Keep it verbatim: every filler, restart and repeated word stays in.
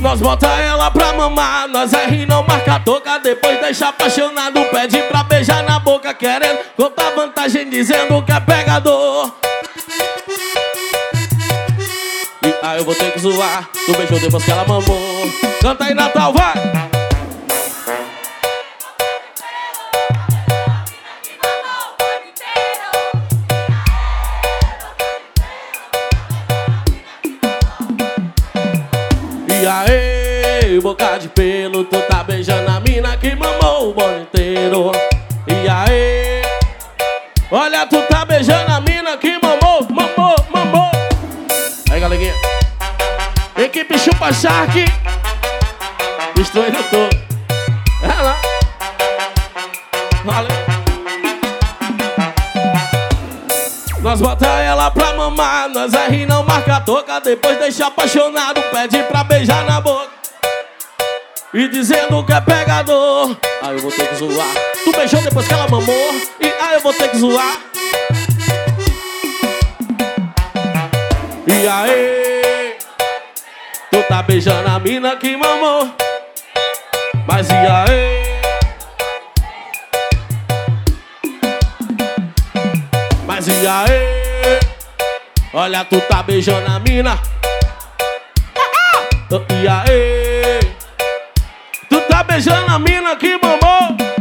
Nós bota ela pra mamar, nós é rir, não marca toca. Depois deixa apaixonado, pede pra beijar na boca, querendo contar vantagem, dizendo que é pegador. E aí eu vou ter que zoar, tu beijou depois que ela mamou. Canta aí, Natal, vai! E aí, boca de pelo, tu tá beijando a mina que mamou o bolo inteiro. E aí, olha, tu tá beijando a mina que mamou, mamou, mamou. Aí, galerinha, equipe Chupa Shark, destruindo tudo. É lá. Valeu. Nós bota ela pra mamar, nós é rir, não marca toca. Depois deixa apaixonado, pede pra beijar na boca e dizendo que é pegador. Aí eu vou ter que zoar, tu beijou depois que ela mamou. E aí eu vou ter que zoar. E aí, tu tá beijando a mina que mamou. Mas e aí? Mas e aí? Olha, tu tá beijando a mina. E aí? Tu tá beijando a mina que mamou.